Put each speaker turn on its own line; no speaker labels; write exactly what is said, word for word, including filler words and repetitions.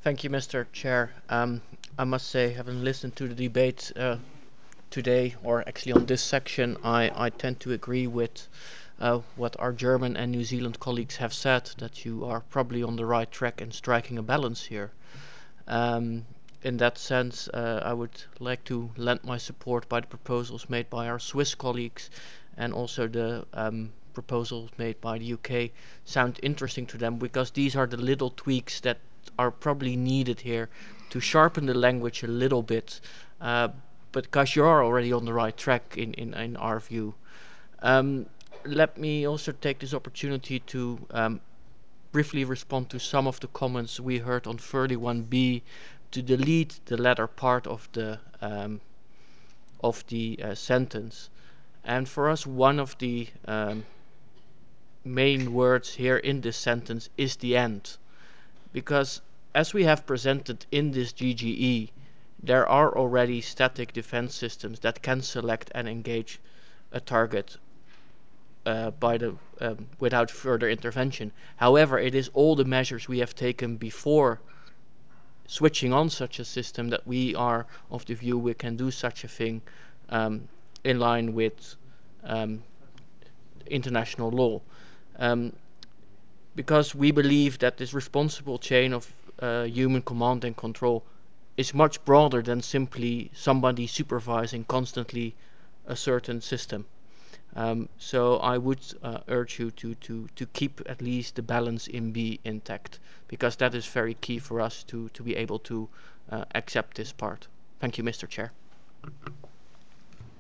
Thank you, Mister Chair. Um, I must say, having listened to the debate uh, today, or actually on this section, I, I tend to agree with uh, what our German and New Zealand colleagues have said, that you are probably on the right track in striking a balance here. Um, in that sense, uh, I would like to lend my support by the proposals made by our Swiss colleagues, and also the um, proposals made by the U K sound interesting to them, because these are the little tweaks that are probably needed here to sharpen the language a little bit. Uh, but because you are already on the right track in, in, in our view. Um, let me also take this opportunity to um, briefly respond to some of the comments we heard on thirty-one B to delete the latter part of the um, of the uh, sentence. And for us, one of the um, main words here in this sentence is the end, because as we have presented in this G G E, there are already static defense systems that can select and engage a target uh, by the um, without further intervention. However, it is all the measures we have taken before switching on such a system that we are of the view we can do such a thing um, in line with um, international law. Um, because we believe that this responsible chain of uh, human command and control is much broader than simply somebody supervising constantly a certain system. Um, so I would uh, urge you to, to, to keep at least the balance in B intact, because that is very key for us to, to be able to uh, accept this part. Thank you, Mister Chair.